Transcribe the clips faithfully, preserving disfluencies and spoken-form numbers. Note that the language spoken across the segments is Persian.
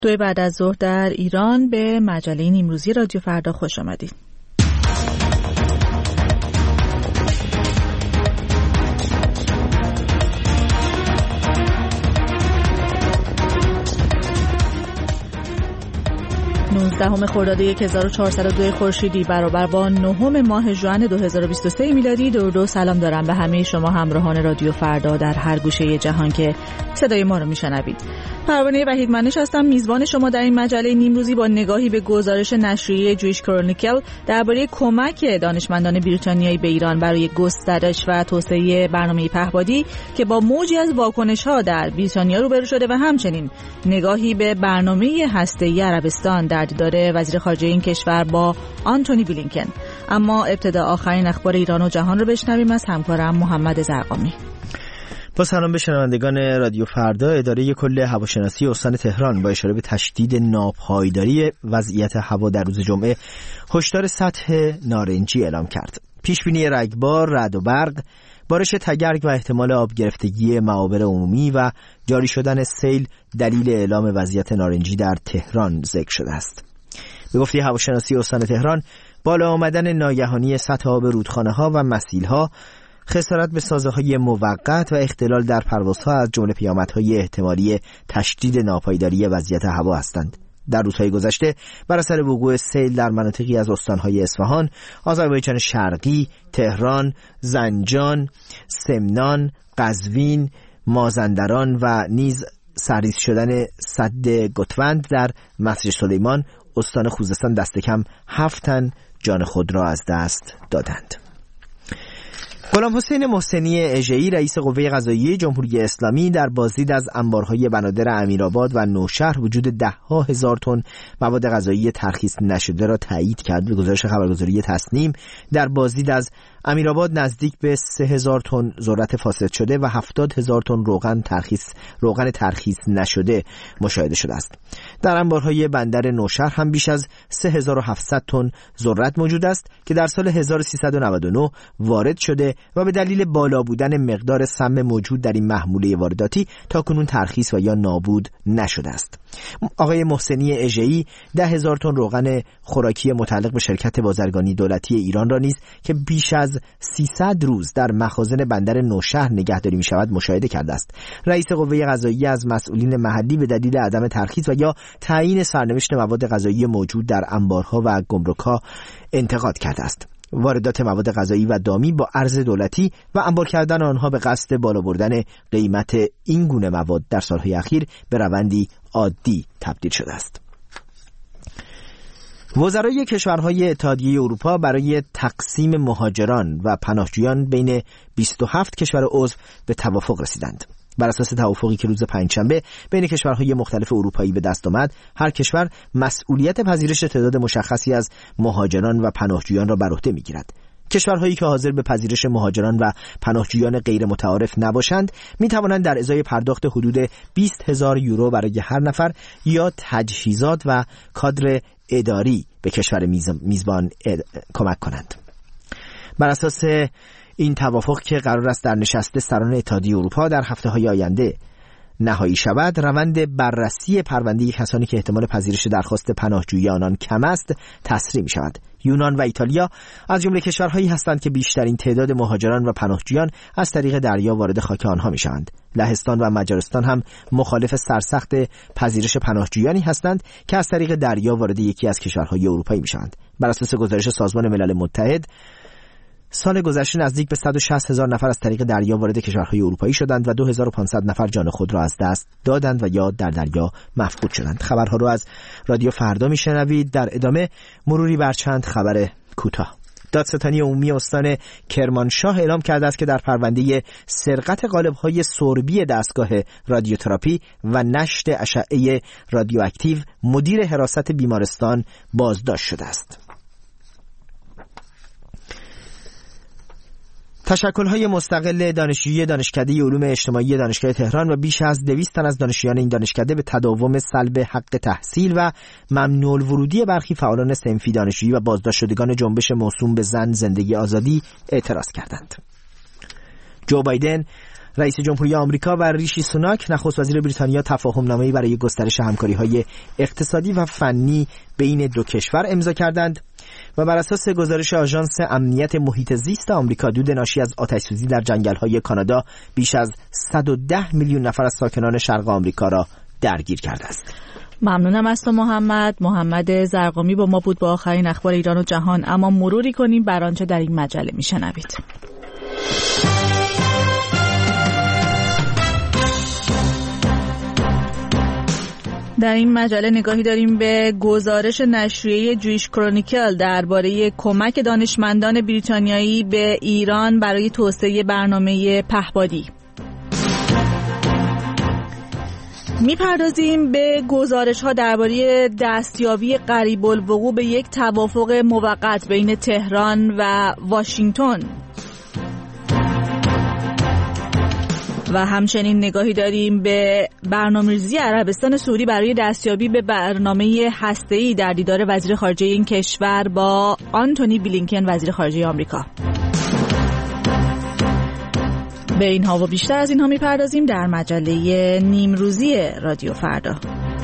دو بعد از ظهر در ایران به مجله نیمروزی رادیو فردا خوش آمدید. نوزدهم خرداد هزار و چهارصد و دو خورشیدی برابر با نهم ماه ژوئن دو هزار و بیست و سه میلادی. درود و سلام دارم به همه شما همراهان رادیو فردا در هر گوشه جهان که صدای ما رو میشنوید. پروانه وحیدمنش هستم، میزبان شما در این مجله نیمروزی با نگاهی به گزارش نشریه جویش کرونیکل درباره کمک دانشمندان بریتانیایی به ایران برای گسترش و توسعه برنامه پهپادی که با موجی از واکنش‌ها در بریتانیا روبرو شده و همچنین نگاهی به برنامه هسته‌ای عربستان در دیدار وزیر خارجه این کشور با آنتونی بلینکن. اما ابتدا آخرین اخبار ایران و جهان رو بشنویم از همکارم محمد زرقامی. با سلام به شنوندگان رادیو فردا. اداره کل هواشناسی استان تهران با اشاره به تشدید ناپایداری وضعیت هوا در روز جمعه هشدار سطح نارنجی اعلام کرد. پیشبینی رگبار، رعد و برق، بارش تگرگ و احتمال آب گرفتگی معابر عمومی و جاری شدن سیل دلیل اعلام وضعیت نارنجی در تهران ذکر شده است. به گفته هواشناسی استان تهران، بالا آمدن ناگهانی سطح آب رودخانه‌ها و مسیل‌ها، خسارت به سازه‌های موقت و اختلال در پروازها از جمله پیامدهای احتمالی تشدید ناپایداری وضعیت هوا هستند. در روزهای گذشته بر اثر وقوع سیل در مناطقی از استانهای اصفهان، آذربایجان شرقی، تهران، زنجان، سمنان، قزوین، مازندران و نیز سرریز شدن سد گتوند در مسجد سلیمان، استان خوزستان دست کم هفت تن جان خود را از دست دادند. غلام حسین محسنی اژه‌ای رئیس قوه قضاییه جمهوری اسلامی در بازدید از انبارهای بنادر امیرآباد و نوشهر وجود ده ها هزار تن مواد غذایی ترخیص نشده را تایید کرد. به گزارش خبرگزاری تصنیم، در بازدید از امیرآباد نزدیک به سه هزار تن ذرت فاسد شده و هفتاد هزار تن روغن ترخیص روغن ترخیص نشده مشاهده شده است. در انبارهای بندر نوشهر هم بیش از سه هزار و هفتصد تن ذرت موجود است که در سال هزار و سیصد و نود و نه وارد شده و به دلیل بالا بودن مقدار سم موجود در این محموله وارداتی تاکنون ترخیص و یا نابود نشده است. آقای محسنی اژه‌ای ده هزار تن روغن خوراکی متعلق به شرکت بازرگانی دولتی ایران را نیز که بیش از سیصد روز در مخازن بندر نوشهر نگهداری می شود مشاهده کرده است. رئیس قوه قضاییه از مسئولین محلی به دلیل عدم ترخیص و یا تعیین سرنوشت مواد غذایی موجود در انبارها و گمرک‌ها انتقاد کرده است. واردات مواد غذایی و دامی با ارز دولتی و انبار کردن آنها به قصد بالا بردن قیمت این گونه مواد در سالهای اخیر به روندی عادی تبدیل شده است. وزرای کشورهای اتحادیه اروپا برای تقسیم مهاجران و پناهجویان بین بیست و هفت کشور عضو به توافق رسیدند. بر اساس توافقی که روز پنجشنبه بین کشورهای مختلف اروپایی به دست آمد، هر کشور مسئولیت پذیرش تعداد مشخصی از مهاجران و پناهجویان را بر عهده می‌گیرد. کشورهایی که حاضر به پذیرش مهاجران و پناهجویان غیر متعارف نباشند می توانند در ازای پرداخت حدود بیست هزار یورو برای هر نفر یا تجهیزات و کادر اداری به کشور میزبان کمک کنند. بر اساس این توافق که قرار است در نشست سران اتحادیه اروپا در هفته‌های آینده نهایی شود، روند بررسی پرونده کسانی که احتمال پذیرش درخواست پناهجویی آنان کم است تسریع می شود. یونان و ایتالیا از جمله کشورهایی هستند که بیشترین تعداد مهاجران و پناهجویان از طریق دریا وارد خاک آنها می شوند. لهستان و مجارستان هم مخالف سرسخت پذیرش پناهجویانی هستند که از طریق دریا وارد یکی از کشورهای اروپایی می شوند. بر اساس گزارش سازمان ملل متحد، سال گذشته نزدیک به صد و شصت هزار نفر از طریق دریا وارد کشورهای اروپایی شدند و دو هزار و پانصد نفر جان خود را از دست دادند و یا در دریا مفقود شدند. خبرها رو از رادیو فردا میشنوید. در ادامه مروری بر چند خبر کوتاه. دادستانی عمومی استان کرمانشاه اعلام کرده است که در پرونده سرقت قالب‌های سربی دستگاه رادیوتراپی و نشت اشعه رادیواکتیو مدیر حراست بیمارستان بازداشت شده است. تشکل‌های مستقل دانشجویی دانشکده علوم اجتماعی دانشگاه تهران و بیش از دویست تن از دانشجویان این دانشکده به تداوم سلب حق تحصیل و ممنوع الورودی برخی فعالان صنفی دانشجویی و بازداشت شدگان جنبش موسوم به زن زندگی آزادی اعتراض کردند. جو بایدن رئیس جمهوری آمریکا و ریشی سوناک نخست وزیر بریتانیا تفاهم‌نامه‌ای برای گسترش همکاری‌های اقتصادی و فنی بین دو کشور امضا کردند و بر اساس گزارش آژانس امنیت محیط زیست آمریکا دود ناشی از آتش‌سوزی در جنگل‌های کانادا بیش از صد و ده میلیون نفر از ساکنان شرق آمریکا را درگیر کرده است. ممنونم از تو محمد. محمد زرقامی با ما بود با آخرین اخبار ایران و جهان. اما مروری کنیم بر آنچه در این مجله میشنوید. در این مجله نگاهی داریم به گزارش نشریه جویش کرونیکل درباره کمک دانشمندان بریتانیایی به ایران برای توسعه برنامه پهپادی. میپردازیم به گزارش‌ها درباره دستیابی قریب الوقوع به یک توافق موقت بین تهران و واشنگتن و همچنین نگاهی داریم به برنامه‌ریزی عربستان سعودی برای دستیابی به برنامه هسته‌ای در دیدار وزیر خارجه این کشور با آنتونی بلینکن وزیر خارجه آمریکا. به اینها و بیشتر از اینها میپردازیم در مجله نیمروزی رادیو فردا.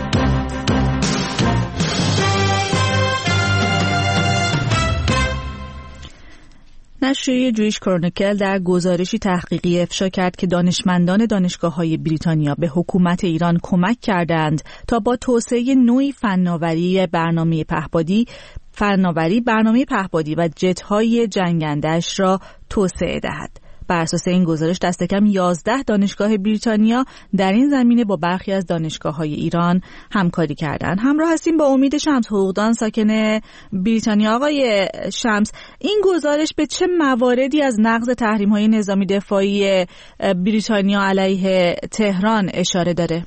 نشریه جویش کرونیکل در گزارشی تحقیقی افشا کرد که دانشمندان دانشگاه‌های بریتانیا به حکومت ایران کمک کردند تا با توسعه نوعی فناوری برنامه پهپادی فناوری برنامه پهپادی و جت‌های جنگنده‌اش را توسعه دهد. بر اساس این گزارش دست کم یازده دانشگاه بریتانیا در این زمینه با برخی از دانشگاه‌های ایران همکاری کردند. همراه هستیم با امید شمس، حقوقدان ساکن بریتانیا. آقای شمس، این گزارش به چه مواردی از نقض تحریم‌های نظامی دفاعی بریتانیا علیه تهران اشاره داره؟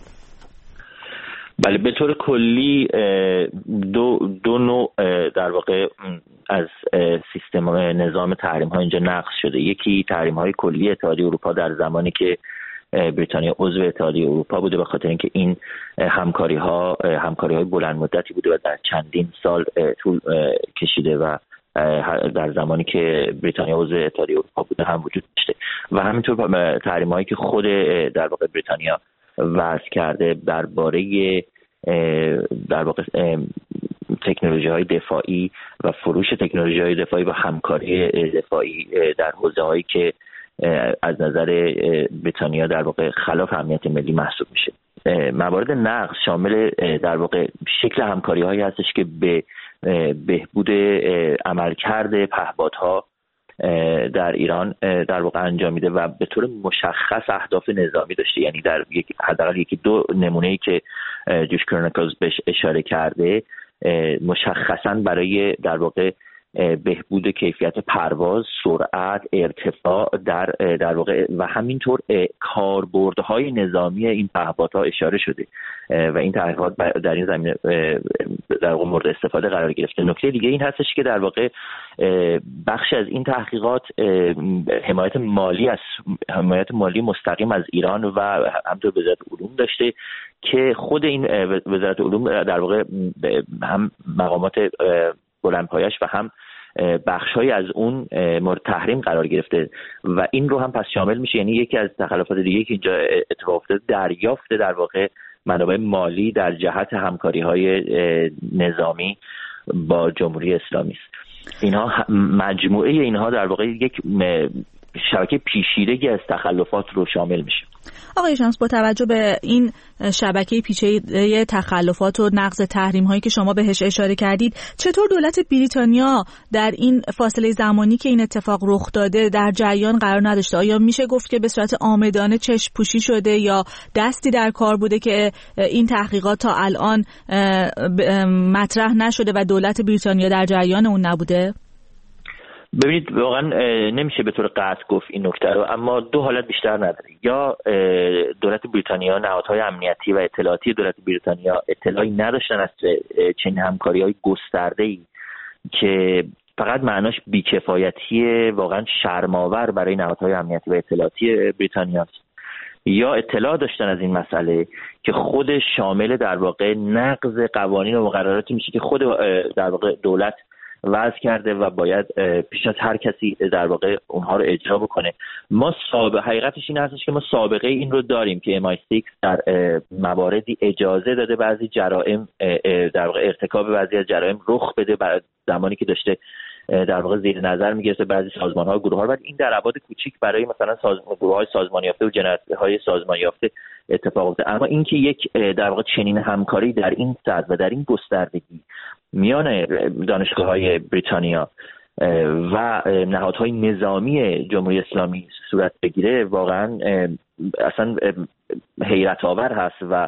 بله، به طور کلی دو دو نوع در واقع از سیستم نظام تحریم ها اینجا نقض شده. یکی تحریم های کلی اتحادیه اروپا در زمانی که بریتانیا عضو اتحادیه اروپا بوده، به خاطر اینکه این همکاری ها همکاری های بلند مدتی بوده و در چندین سال طول کشیده و در زمانی که بریتانیا عضو اتحادیه اروپا بوده هم وجود داشته. و همینطور تحریم هایی که خود در واقع بریتانیا وضع کرده درباره در واقع تکنولوژی های دفاعی و فروش تکنولوژی های دفاعی و همکاری دفاعی در حوزه هایی که از نظر بریتانیا در واقع خلاف امنیت ملی محسوب میشه. موارد نقض شامل در واقع شکل همکاری هایی هستش که به بهبود عملکرد پهپادها در ایران در واقع انجام میده و به طور مشخص اهداف نظامی داشته. یعنی در یک حداقل یکی دو نمونه‌ای که جوش کرونیکلز بهش اشاره کرده مشخصاً برای در واقع بهبود کیفیت پرواز، سرعت، ارتفاع در در واقع و همینطور کاربردهای نظامی این پهپادها اشاره شده و این تحقیقات در این زمینه در واقع مورد استفاده قرار گرفته. نکته دیگه این هستش که در واقع بخش از این تحقیقات حمایت مالی از حمایت مالی مستقیم از ایران و همینطور وزارت علوم داشته که خود این وزارت علوم در واقع هم مقامات بلندپایش و هم بخش‌های از اون مورد تحریم قرار گرفته و این رو هم پس شامل میشه. یعنی یکی از تخلفات دیگه که اینجا اتفاق افتاده دریافت در واقع منابع مالی در جهت همکاری‌های نظامی با جمهوری اسلامی است. اینها مجموعه اینها در واقع یک شبکه پیچیدگی از تخلفات رو شامل میشه. آقای شمس، با توجه به این شبکه پیچیده تخلفات و نقض تحریم هایی که شما بهش اشاره کردید، چطور دولت بریتانیا در این فاصله زمانی که این اتفاق رخ داده در جریان قرار نداشته؟ آیا میشه گفت که به صورت عامدانه چشم پوشی شده یا دستی در کار بوده که این تحقیقات تا الان مطرح نشده و دولت بریتانیا در جریان اون نبوده؟ ببینید، واقعا نمیشه به طور قطع گفت این نکته رو، اما دو حالت بیشتر نداره. یا دولت بریتانیا، نهادهای امنیتی و اطلاعاتی دولت بریتانیا اطلاعی نداشتن از چنین همکاری‌های گسترده‌ای که فقط معناش بیکفایتی واقعا شرم‌آور برای نهادهای امنیتی و اطلاعاتی بریتانیا است، یا اطلاع داشتن از این مسئله که خود شامل در واقع نقض قوانین و مقرراتی میشه که خود در واقع دولت وضع کرده و باید پیش از هر کسی در واقع اونها رو اجرا بکنه. ما سابقه حقیقتش این هستش که ما سابقه این رو داریم که ام آی سیکس در مواردی اجازه داده بعضی جرائم در واقع ارتکاب بعضی از جرائم رخ بده بعد زمانی که داشته در واقع زیر نظر میگرفته بعضی سازمان‌ها و گروه‌ها. بعد این در ابعاد کوچیک برای مثلا سازمان گروه‌های سازمان یافته و جنایت‌های سازمان یافته اتفاق افتاده، اما اینکه یک در واقع چنین همکاری در این سطح و در این گستردگی میان دانشگاه‌های بریتانیا و نهادهای نظامی جمهوری اسلامی صورت بگیره واقعا اصلا حیرت آور هست و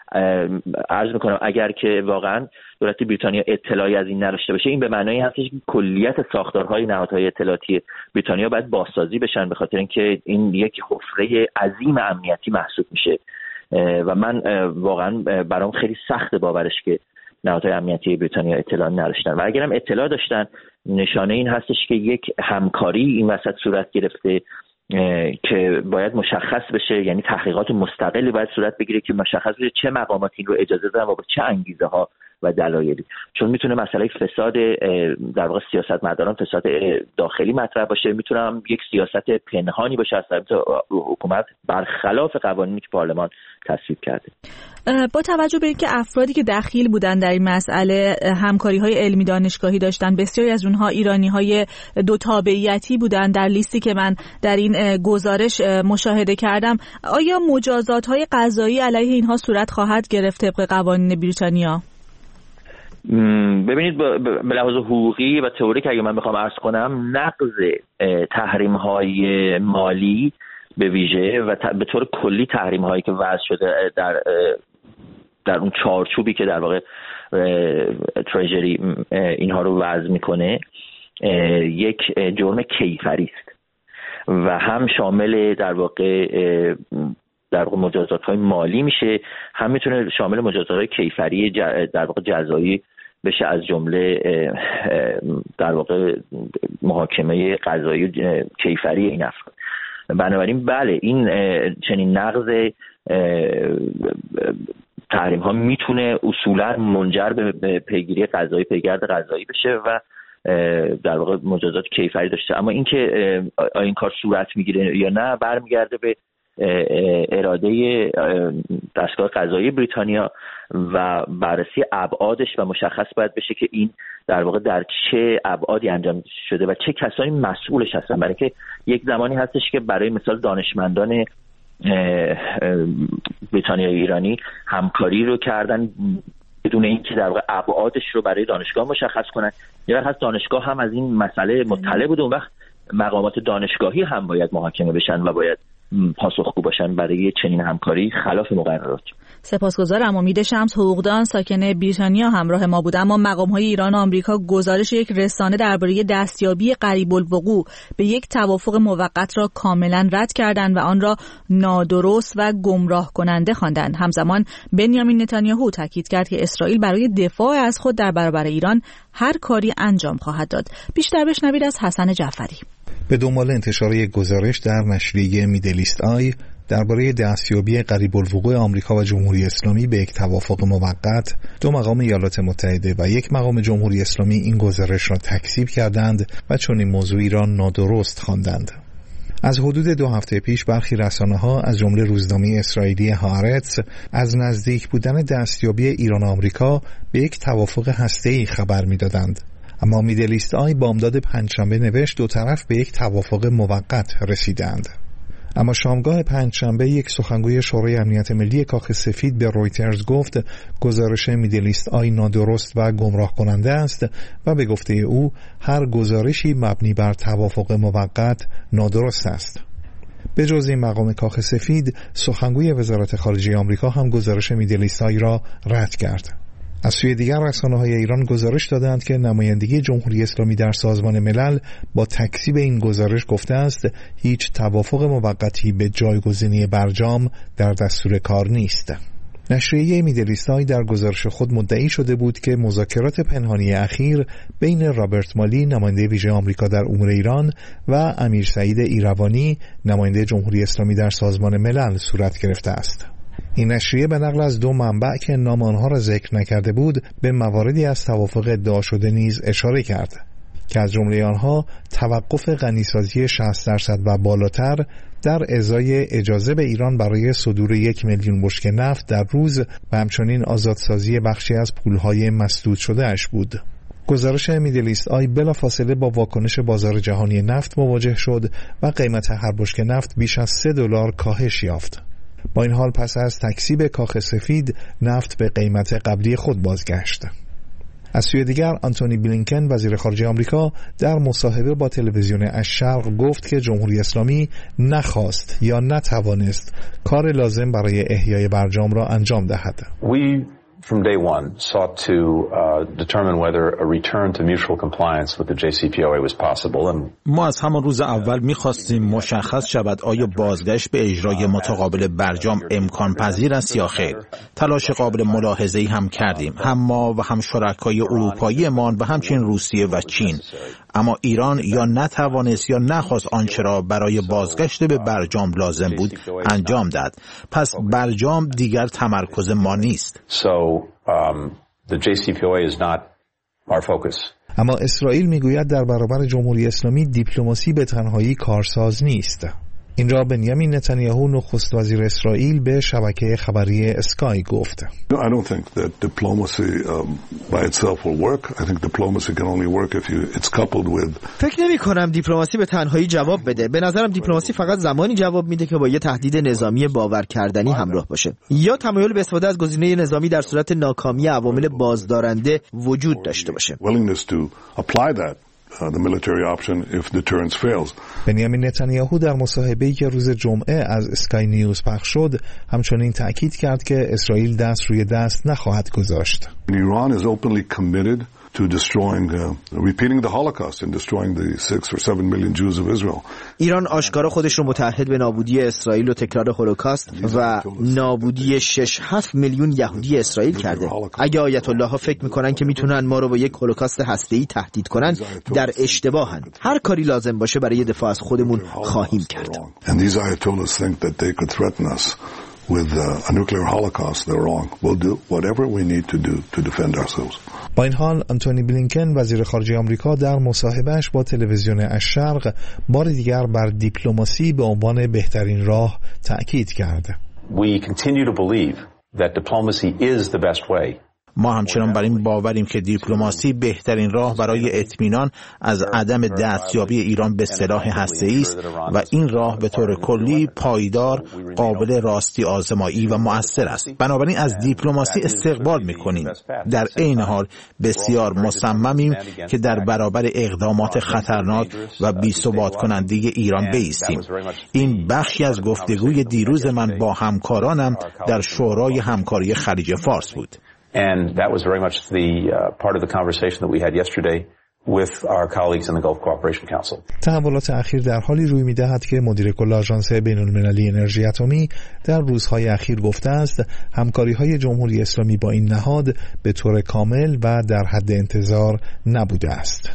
عرض میکنم اگر که واقعا دولت بریتانیا اطلاعی از این نداشته باشه این به معنای هستش که کلیت ساختارهای نهادهای اطلاعاتی بریتانیا باید بازسازی بشن، به خاطر اینکه این یک حفره عظیم امنیتی محسوب میشه و من واقعا برام خیلی سخت باورش که نهادهای امنیتی بریتانیا اطلاع نداشتن و اگرم اطلاع داشتن نشانه این هستش که یک همکاری این وسط صورت گرفته که باید مشخص بشه، یعنی تحقیقات مستقلی باید صورت بگیره که مشخص بشه چه مقامات این رو اجازه دادن و با چه انگیزه ها و دلایلی، چون میتونه مسئله فساد در واقع سیاستمداران فساد داخلی مطرح باشه، میتونه هم یک سیاست پنهانی باشه از طرف حکومت برخلاف قوانینی که پارلمان تصویب کرده. با توجه به اینکه افرادی که دخیل بودن در این مسئله همکاری‌های علمی دانشگاهی داشتن، بسیاری از اونها ایرانی‌های دو تابعیتی بودن در لیستی که من در این گزارش مشاهده کردم، آیا مجازات‌های قضایی علیه اینها صورت خواهد گرفت طبق قوانین بریتانیا؟ ببینید به لحاظ حقوقی و تئوریک اگه من بخوام عرض کنم نقض تحریم‌های مالی به ویژه و به طور کلی تحریم‌هایی که وضع شده در در اون چارچوبی که در واقع تریجری اینها رو وضع میکنه یک جرم کیفری است و هم شامل در واقع در واقع مجازات‌های مالی میشه، هم میتونه شامل مجازات‌های کیفری در واقع جزایی بشه، از جمله در واقع محاکمه قضایی کیفری این افراد. بنابراین بله این چنین نقض تحریم ها میتونه اصولا منجر به پیگیری قضایی پیگرد قضایی بشه و در واقع مجازات کیفری داشته، اما اینکه این کار صورت میگیره یا نه برمیگرده به اراده دستگاه قضایی بریتانیا و بررسی ابعادش و مشخص باید بشه که این در واقع در چه ابعادی انجام شده و چه کسانی مسئولش هستن، برای که یک زمانی هستش که برای مثال دانشمندان بریتانیایی ایرانی همکاری رو کردن بدون اینکه در واقع ابعادش رو برای دانشگاه مشخص کنن، یا وقت دانشگاه هم از این مسئله مطلع بود، اون وقت مقامات دانشگاهی هم باید محاکمه بشن و باید پاسخگو باشن برای چنین همکاری خلاف مقررات. سپاسگزارم. امید شمس، حقوقدان ساکن بریتانیا همراه ما بود. اما مقام‌های ایران و آمریکا گزارش یک رسانه درباره دستیابی قریب الوقوع به یک توافق موقت را کاملا رد کردند و آن را نادرست و گمراه کننده خواندند. همزمان بنیامین نتانیاهو تاکید کرد که اسرائیل برای دفاع از خود در برابر ایران هر کاری انجام خواهد داد. بیشتر بشنوید از حسن جعفری. به دنبال انتشار یک گزارش در نشریه میدلیست آی درباره دستیابی قریب الوقوع آمریکا و جمهوری اسلامی به یک توافق موقت، دو مقام ایالات متحده و یک مقام جمهوری اسلامی این گزارش را تکذیب کردند و چنین موضوعی را نادرست خواندند. از حدود دو هفته پیش برخی رسانه‌ها از جمله روزنامه اسرائیلی هارتز از نزدیک بودن دستیابی ایران و آمریکا به یک توافق هسته‌ای خبر می‌دادند. اما میدلیست آی بامداد پنجشنبه نوشت دو طرف به یک توافق موقت رسیدند. اما شامگاه پنجشنبه یک سخنگوی شورای امنیت ملی کاخ سفید به رویترز گفت گزارش میدلیست آی نادرست و گمراه کننده است و به گفته او هر گزارشی مبنی بر توافق موقت نادرست است. به جز این مقام کاخ سفید، سخنگوی وزارت خارجه آمریکا هم گزارش میدلیست آی را رد کرد. از سوی دیگر رسانه‌های ایران گزارش دادند که نمایندگی جمهوری اسلامی در سازمان ملل با تکذیب این گزارش گفته است هیچ توافق موقتی به جایگزینی برجام در دستور کار نیست. نشریه میدلیست آی در گزارش خود مدعی شده بود که مذاکرات پنهانی اخیر بین رابرت مالی نماینده ویژه آمریکا در امور ایران و امیر سعید ایروانی نماینده جمهوری اسلامی در سازمان ملل صورت گرفته است. این نشریه به نقل از دو منبع که نام آنها را ذکر نکرده بود به مواردی از توافق ادعا شده نیز اشاره کرد که از جمله آنها توقف غنیسازی شصت درصد و بالاتر در ازای اجازه به ایران برای صدور یک میلیون بشکه نفت در روز و همچنین آزادسازی بخشی از پولهای مسدود شده اش بود. گزارش میدلیست آی بلافاصله با واکنش بازار جهانی نفت مواجه شد و قیمت هر بشکه نفت بیش از سه دلار کاهش یافت. با این حال پس از تکسیب کاخ سفید نفت به قیمت قبلی خود بازگشت. از سوی دیگر آنتونی بلینکن وزیر خارجه آمریکا در مصاحبه با تلویزیون الشرق گفت که جمهوری اسلامی نخواست یا نتوانست کار لازم برای احیای برجام را انجام دهد. We from day one sought to uh, determine whether a return to mutual compliance with the J C P O A was possible. And ما از همان روز اول می‌خواستیم مشخص شود آیا بازگشت به اجرای متقابل برجام امکان پذیر است یا خیر. تلاش قابل ملاحظه‌ای هم کردیم، هم ما و هم شرکای اروپایی‌مان و همچنین روسیه و چین. اما ایران یا نتوانست یا نخواست آنچه را برای بازگشت به برجام لازم بود انجام داد. پس برجام دیگر تمرکز ما نیست. So um, the J C P O A is not our focus. اما اسرائیل میگوید در برابر جمهوری اسلامی دیپلماسی به تنهایی کارساز نیست. این را بنیامین نتانیاهو نخست وزیر اسرائیل به شبکه خبری اسکای گفت. I don't think that diplomacy um, by itself will work. I think diplomacy can only work if you it's coupled with. فکر نمی کنم دیپلماسی به تنهایی جواب بده. به نظرم دیپلماسی فقط زمانی جواب میده که با یه تهدید نظامی باور کردنی همراه باشه یا تمایل به استفاده از گزینه نظامی در صورت ناکامی عوامل بازدارنده وجود داشته باشه. Willingness to apply that Uh, the military option if deterrence fails. بنیامین نتانیاهو در مصاحبه‌ای که روز جمعه از اسکای نیوز پخش شد همچنین تأکید کرد که اسرائیل دست روی دست نخواهد گذاشت. Iran is openly committed to destroying, uh, repeating the Holocaust and destroying the six or seven million Jews of Israel. ایران آشکارا خودش رو متعهد به نابودی اسرائیل و تکرار هولوکاست و نابودی شش هفت میلیون یهودی اسرائیل کرده. اگه آیت الله ها فکر میکنن که میتونن ما رو با یک هولوکاست هسته‌ای تهدید کنن در اشتباهن. هر کاری لازم باشه برای دفاع از خودمون خواهیم کرد. And these ayatollahs think that they could threaten us with a nuclear holocaust. They're wrong. We'll do whatever we need to do to defend ourselves. با این حال آنتونی بلینکن وزیر خارجه آمریکا در مصاحبهش با تلویزیون الشرق بار دیگر بر دیپلماسی به عنوان بهترین راه تأکید کرد. We continue to believe that diplomacy is the best way. ما همچنان بر این باوریم که دیپلماسی بهترین راه برای اطمینان از عدم دستیابی ایران به سلاح هسته‌ای است و این راه به طور کلی پایدار، قابل راستی آزمایی و مؤثر است. بنابراین از دیپلماسی استقبال می‌کنیم. در عین حال بسیار مصممیم که در برابر اقدامات خطرناک و بی‌ثبات کننده ایران بایستیم. این بخشی از گفتگوی دیروز من با همکارانم در شورای همکاری خلیج فارس بود. And that was very much the uh, part of the conversation that we had yesterday with our colleagues in the Gulf Cooperation Council. تحولات اخیر در حالی روی می‌دهد که مدیر کل آژانس بین‌المللی انرژی اتمی در روزهای اخیر گفته است همکاری‌های جمهوری اسلامی با این نهاد به طور کامل و در حد انتظار نبوده است.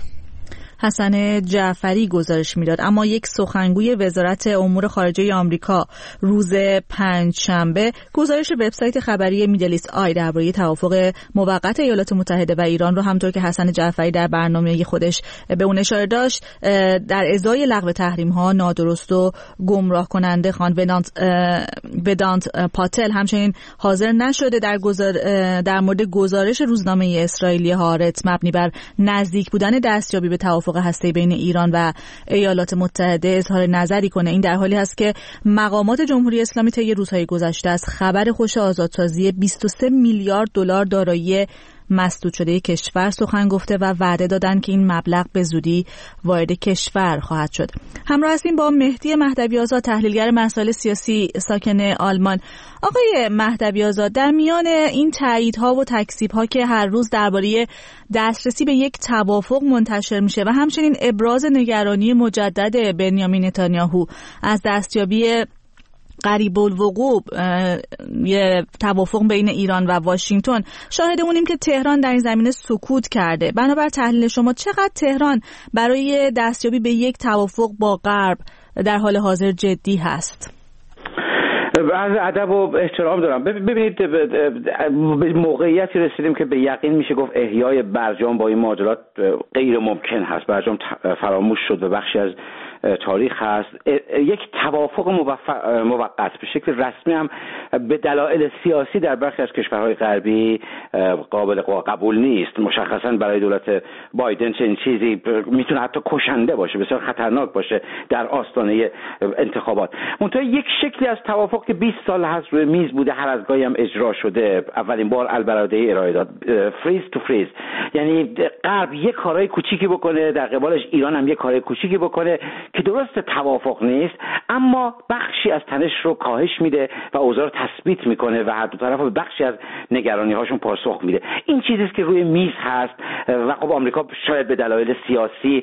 حسن جعفری گزارش میداد. اما یک سخنگوی وزارت امور خارجه آمریکا روز پنجشنبه گزارش وبسایت خبری میدلیست آی درباره توافق موقت ایالات متحده و ایران رو همونطور که حسن جعفری در برنامه خودش به اون اشاره داشت در ازای لغو تحریم ها نادرست و گمراه کننده خواند. ودانت ودانت پاتل همچنین حاضر نشده در گزار در مورد گزارش روزنامه اسرائیلی هارتز مبنی بر نزدیک بودن دستیابی به توافق هسته‌ای بین ایران و ایالات متحده اظهار نظری کنه. این در حالی هست که مقامات جمهوری اسلامی طی روزهای گذشته از خبر خوش آزادسازی بیست و سه میلیارد دلار دارایی مسدود شده کشور سخن گفته و وعده دادن که این مبلغ به زودی وارد کشور خواهد شد. همراه هستیم با مهدی مهدوی آزاد، تحلیلگر مسائل سیاسی ساکن آلمان. آقای مهدوی آزاد، در میان این تاییدها و تکذیب‌ها که هر روز درباره دسترسی به یک توافق منتشر میشه و همچنین ابراز نگرانی مجدد بنیامین نتانیاهو از دستیابی قریب الوقوع یه توافق بین ایران و واشنگتن، شاهدمونیم که تهران در این زمینه سکوت کرده. بنابر تحلیل شما چقدر تهران برای دستیابی به یک توافق با غرب در حال حاضر جدی هست؟ از ادب و احترام دارم. ببینید به موقعیتی رسیدیم که به یقین میشه گفت احیای برجام با این معادلات غیر ممکن هست. برجام فراموش شد و بخشی از تاریخ هست. یک توافق موقت به شکل رسمی هم به دلایل سیاسی در برخی از کشورهای غربی قابل قبول نیست. مشخصا برای دولت بایدن چنین چیزی میتونه حتی کشنده باشه، بسیار خطرناک باشه در آستانه انتخابات. منتها یک شکلی از توافق که بیست سال هست روی میز بوده، هر از گاهی هم اجرا شده. اولین بار البرادعی ارائه داد، فریز تو فریز، یعنی غرب یک کارهای کوچیکی بکنه، در قبالش ایران هم یک کارهای کوچیکی بکنه که درست توافق نیست اما بخشی از تنش رو کاهش میده و اوضاع رو تثبیت میکنه و هر دو طرف به بخشی از نگرانی هاشون پاسخ میده. این چیزی است که روی میز هست و خب آمریکا شاید به دلایل سیاسی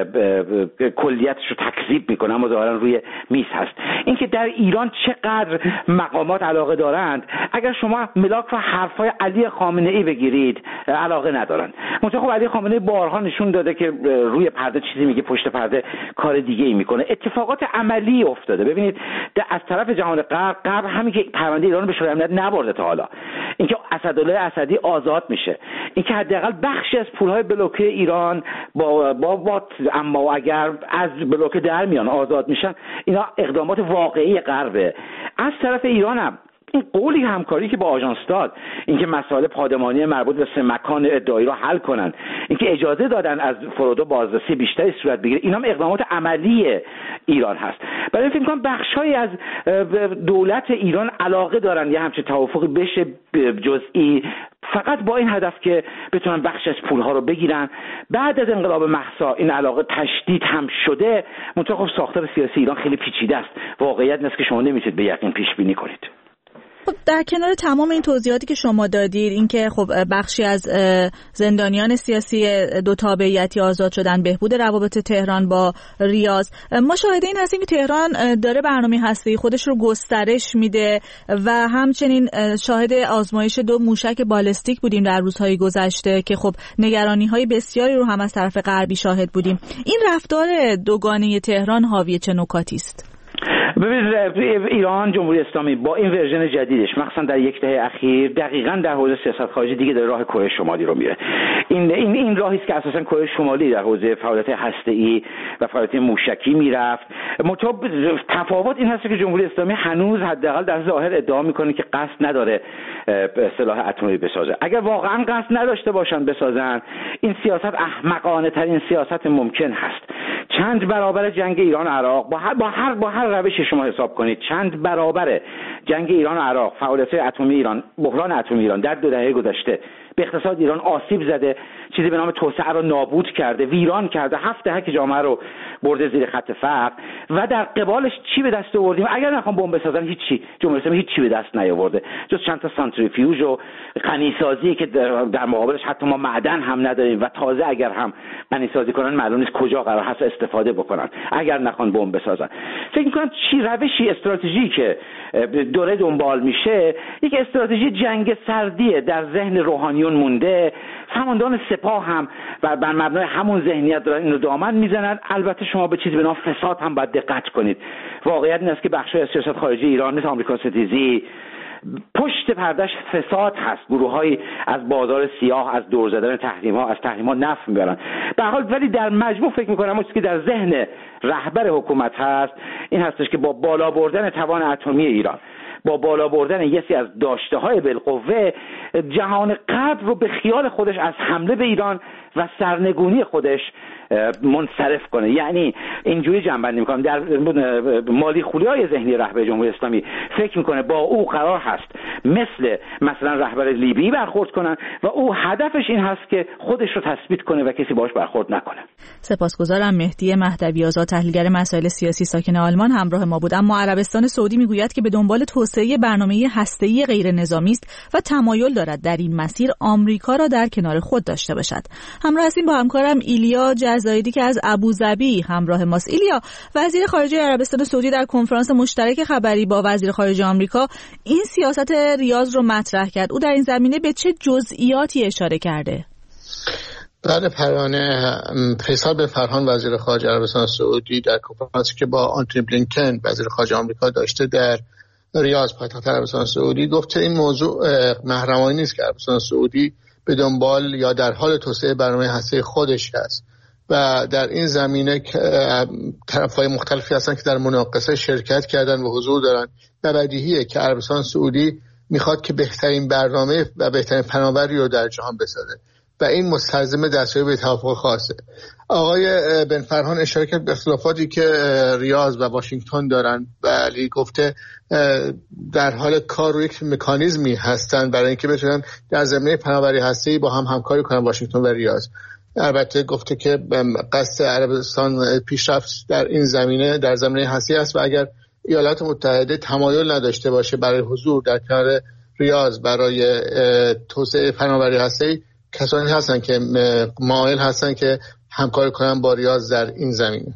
کلیتش رو تکذیب میکنه اما ظاهرا روی میز هست. اینکه در ایران چقدر مقامات علاقه دارند، اگر شما ملاک و حرفای علی خامنه ای بگیرید علاقه ندارن. منتها خب علی خامنه ای بارها نشون داده که روی پرده چیزی میگه، پشت پرده کار دیگه ای میکنه. اتفاقات عملی افتاده. ببینید از طرف جهان غرب، غرب همین که پرونده ایران به شورای امنیت نبرده تا حالا، اینکه اسدالله اسدی آزاد میشه، اینکه حداقل بخشی از پولهای بلوکه ایران با با, با اما اگر از بلوکه در میان آزاد میشن، اینا اقدامات واقعی غربه. از طرف ایران هم این قولی همکاری که با آژانس داد، اینکه مسائل پادمانی مربوط به سه مکان ادعایی رو حل کنن، اینکه اجازه دادن از فرودو بازرسی بیشتری صورت بگیره، اینا هم اقدامات عملی ایران هست. برای فکر کنم بخشایی از دولت ایران علاقه دارن یه همچین توافقی بشه جزئی، فقط با این هدف که بتونن بخش از پولها رو بگیرن. بعد از انقلاب مهسا این علاقه تشدید هم شده، منتها خب ساختار سیاسی ایران خیلی پیچیده است. واقعیت نیست که شما نمیتونید به یقین پیش بینی کنید. در کنار تمام این توضیحاتی که شما دادید، اینکه خب بخشی از زندانیان سیاسی دو تابعیتی آزاد شدن، بهبود روابط تهران با ریاض، ما شاهد این هستیم که تهران داره برنامه هسته‌ای خودش رو گسترش میده و همچنین شاهد آزمایش دو موشک بالستیک بودیم در روزهای گذشته که خب نگرانی‌های بسیاری رو هم از طرف غربی شاهد بودیم. این رفتار دوگانه تهران حاوی چه نکاتی است؟ ببینید ایران جمهوری اسلامی با این ورژن جدیدش مخصوصا در یک دهه اخیر دقیقاً در حوزه سیاست خارجی دیگه داره راه کره شمالی رو میره. این این این راهی است که اساساً کره شمالی در حوزه فعالیت هسته‌ای و فعالیت موشکی میرفت. مطابق تفاوت این هست که جمهوری اسلامی هنوز حداقل در ظاهر ادعا میکنه که قصد نداره سلاح اتمی بسازه. اگر واقعاً قصد نداشته باشن بسازن، این سیاست احمقانه ترین سیاست ممکن هست. چند برابر جنگ ایران و عراق با هر با هر با هر روشی شما حساب کنید، چند برابر جنگ ایران و عراق، فعالیت اتمی ایران، بحران اتمی ایران در دو دهه گذشته به اقتصاد ایران آسیب زده، چیزی به نام توسعه رو نابود کرده، ویران کرده، هفت دهه که جامعه رو برده زیر خط فقر و در قبالش چی به دست آوردیم؟ اگر نخوام بمب بسازن هیچی، جمهوری اسلامی هیچی به دست نیاورده جز چند تا سانتریفیوژ و غنیسازی که در مقابلش حتی ما معدن هم نداریم و تازه اگر هم غنیسازی کنن معلوم نیست کجا قرار هست استفاده بکنن اگر نخوان بمب بسازن. فکر می‌کنم چی روشی استراتژی که دوره دنبال میشه یک استراتژی جنگ سردیه در ذهن روحانیون مونده. فرماندهان سپاه هم بر مبنای همون ذهنیت دارن اینو دامن میزنن. البته شما به چیزی به نام فساد هم باید دقت کنید. واقعیت این است که بخشای از سیاست خارجی ایران مثل آمریکا ستیزی پشت پردش فساد هست. گروه‌هایی از بازار سیاه، از دور زدن تحریم‌ها، از تحریم‌ها نفع میبرن. به هر حال ولی در مجموع فکر می‌کنم اون چیزی که در ذهن رهبر حکومت هست این هستش که با بالا بردن توان اتمی ایران، با بالا بردن یکی از داشته‌های بالقوه، جهان غرب رو به خیال خودش از حمله به ایران و سرنگونی خودش منصرف کنه. یعنی اینجوری جنبندی می‌کنم در مالی خولیای ذهنی رهبر جمهوری اسلامی فکر می‌کنه با او قرار هست مثل مثلا رهبر لیبی برخورد کنن و او هدفش این هست که خودش رو تثبیت کنه و کسی باهاش برخورد نکنه. سپاسگزارم. مهدی مهدوی آزاد، تحلیلگر مسائل سیاسی ساکن آلمان، همراه ما بود. اما عربستان سعودی میگوید که به دنبال توسعه برنامه هسته‌ای غیر نظامی است و تمایل دارد در این مسیر آمریکا را در کنار خود داشته باشد. همراه هستیم با همکارم ایلیا جزایدی که از ابوظبی همراه ماست. ایلیا، وزیر خارجه عربستان سعودی در کنفرانس مشترک خبری با وزیر خارجه آمریکا این سیاست ریاض رو مطرح کرد. او در این زمینه به چه جزئیاتی اشاره کرده؟ بله پروانه، فیصل بن فرهان وزیر خارجه عربستان سعودی در کنفرانسی که با آنتونی بلینکن وزیر خارجه آمریکا داشته در ریاض پایتخت عربستان سعودی گفت این موضوع محرمانه نیست که عربستان سعودی به دنبال یا در حال توسعه برنامه هسته‌ای خودش هست و در این زمینه طرف‌های مختلفی هستن که در مناقصه شرکت کردن و حضور دارن و بدیهیه که عربستان سعودی میخواد که بهترین برنامه و بهترین پناوری رو در جهان بسازه و این مستلزم دستیابی به توافق خاصه. آقای بن فرهان اشاره کرد به اختلافاتی که ریاض و واشنگتن دارن ولی گفته در حال کار روی یک مکانیزمی هستن برای اینکه بتونن در زمینه پناوری هسته‌ای با هم همکاری کنن واشنگتن و ریاض. البته گفته که قصد عربستان پیشرفت در این زمینه در زمینه هسته‌ای است و اگر ایالات متحده تمایل نداشته باشه برای حضور در کنار ریاض برای توسعه فناوری هسته‌ای، کسانی هستن که مایل هستن که همکاری کنن با ریاض در این زمینه.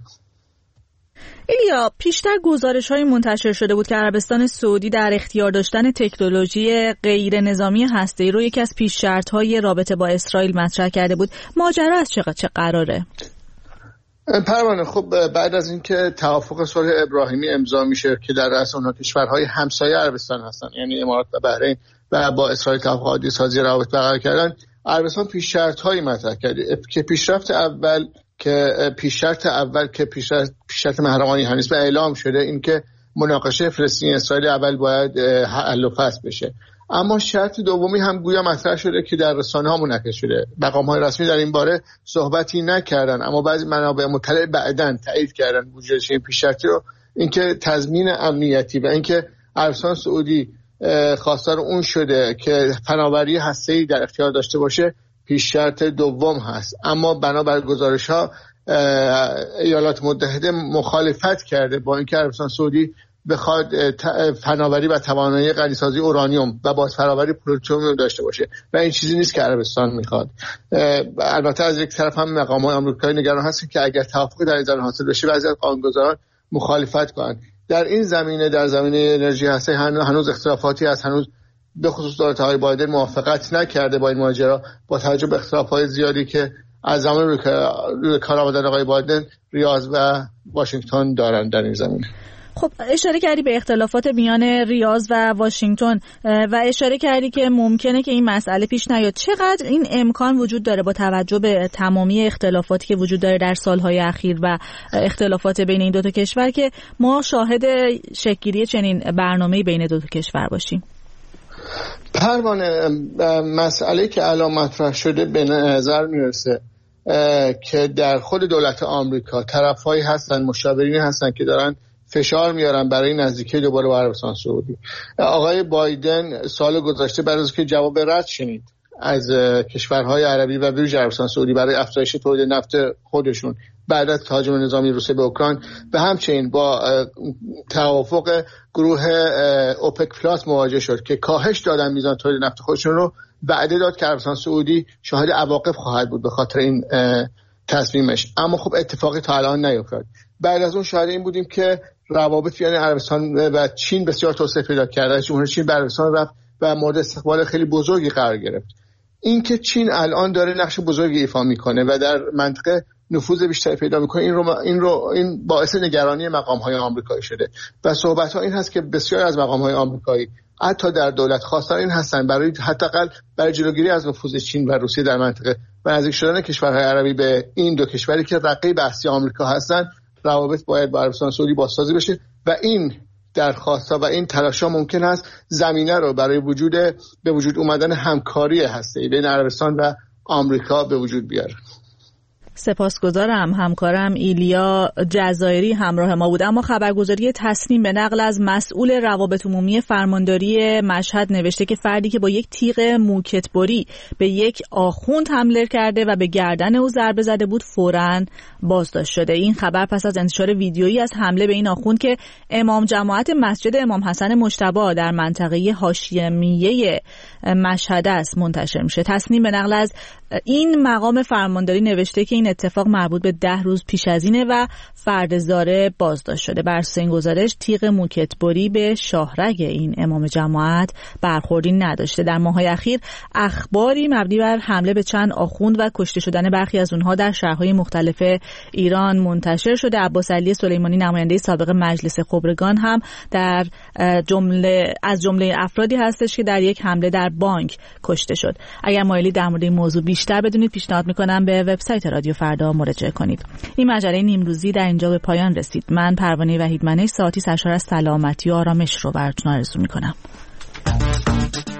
ایلیا، پیشتر گزارش‌های منتشر شده بود که عربستان سعودی در اختیار داشتن تکنولوژی غیر نظامی هسته‌ای رو یکی از پیش شرط‌های رابطه با اسرائیل مطرح کرده بود. ماجرا از چه چه قراره؟ پروانه، خب بعد از اینکه توافق صلح ابراهیمی امضا میشه که در اصل اونها کشورهای همسایه عربستان هستن، یعنی امارات و بحرین، و با اسرائیل توافق عادی سازی روابط برقرار کردن، عربستان پیش شرط‌هایی مطرح کرده که پیشرفت اول که پیشرفت اول که پیشرفت پیشرفت محرمانه هنوز به اعلام شده این که مناقشه فلسطین اسرائیل اول باید حل و فصل بشه. اما شرط دومی هم گویا مطرح شده که در رسانه‌ها منعکس شده. مقام‌های رسمی در این باره صحبتی نکردن، اما بعضی منابع مطلع بعداً تایید کردن وجود این پیشرفتی رو، اینکه تضمین امنیتی و اینکه عربستان سعودی خواستار اون شده که فناوری هسته‌ای در اختیار داشته باشه پیش شرط دوم هست. اما بنابر گزارش‌ها ایالات متحده مخالفت کرده با اینکه عربستان سعودی بخواد فناوری و توانایی غنیسازی اورانیوم و بازفراوری پلوتونیوم داشته باشه و این چیزی نیست که عربستان میخواد. البته از یک طرف هم مقامات آمریکایی نگران هستن که اگر توافقی در این زمینه حاصل بشه بعضی از قانونگذاران مخالفت کنند. در این زمینه در زمینه انرژی هسته هنوز اختلافاتی هست. هنوز به خصوص دولت آقای بایدن موافقت نکرده با این ماجرا، با توجه به اختلافات زیادی که از زمان روی کار آمدن آقای بایدن ریاض و واشنگتن دارن در این زمینه. خب اشاره کردی به اختلافات میان ریاض و واشنگتن و اشاره کردی که ممکنه که این مسئله پیش نیاد. چقدر این امکان وجود داره با توجه به تمامی اختلافاتی که وجود داره در سالهای اخیر و اختلافات بین این دو تا کشور که ما شاهد شکل‌گیری چنین برنامه‌ای بین دو تا کشور باشیم؟ پروانه، مسئله که الان مطرح شده به نظر میرسه که در خود دولت آمریکا طرفایی هستن، مشاورین هستن که دارن فشار میارن برای نزدیکی دوباره با عربستان سعودی. آقای بایدن سال گذشته بعد از که جواب رد شنید از کشورهای عربی و ویژه عربستان سعودی برای افزایش تولید نفت خودشون بعد از تهاجم نظامی روسیه به اوکراین و همچنین با توافق گروه اوپک پلاس مواجه شد که کاهش دادن میزان تولید نفت خودشون رو، وعده داد که عربستان سعودی شاهد عواقب خواهد بود به خاطر این تصمیمش. اما خب اتفاقی تا الان نیفتاد. بعد از اون شاهد این بودیم که روابط بین عربستان و چین بسیار توسعه پیدا کرد. جمهوری چین به عربستان رفت و مورد استقبال خیلی بزرگی قرار گرفت. این که چین الان داره نقش بزرگی ایفا میکنه و در منطقه نفوذ بیشتری پیدا میکنه، این رو این رو این باعث نگرانی مقام‌های آمریکایی شده و صحبت‌ها این هست که بسیار از مقام‌های آمریکایی حتی در دولت خواستار این هستن برای حداقل برای جلوگیری از نفوذ چین و روسیه در منطقه و نزدیک شدن کشورهای عربی به این دو کشوری که رقیب اصلی آمریکا هستن، روابط باید با عربستان سعودی بازسازی بشه و این درخواست‌ها و این تلاش‌ها ممکن است زمینه رو برای وجود به وجود اومدن همکاری هسته‌ای بین عربستان و آمریکا به وجود بیاره. سپاسگزارم. همکارم ایلیا جزایری همراه ما بود. اما خبرگزاری تصنیم به نقل از مسئول روابط عمومی فرمانداری مشهد نوشته که فردی که با یک تیغ موکتبری به یک آخوند حمله کرده و به گردن او ضربه زده بود فوراً بازداشت شده. این خبر پس از انتشار ویدیویی از حمله به این آخوند که امام جماعت مسجد امام حسن مجتبی در منطقه هاشمیه مشهد است منتشر میشه. تصنیم به نقل از این مقام فرمانداری نوشته که این این اتفاق مربوط به ده روز پیش از اینه و فرد زاره بازداشت شده. بر اساس این گزارش تیغ موکتبری به شاهرگ این امام جماعت برخوردی نداشته. در ماه‌های اخیر اخباری مبنی بر حمله به چند آخوند و کشته شدن برخی از اونها در شهرهای مختلف ایران منتشر شده. عباس علی سلیمانی نماینده سابق مجلس خبرگان هم در جمله از جمله افرادی هستش که در یک حمله در بانک کشته شد. اگر مایلی در مورد این موضوع بیشتر بدونید پیشنهاد میکنم به وبسایت رادیو فردا مراجعه کنید. این مجله نیمروزی در اینجا به پایان رسید. من پروانه وحیدمنش ساعتی سرشار از سلامتی و آرامش رو براتون آرزو میکنم.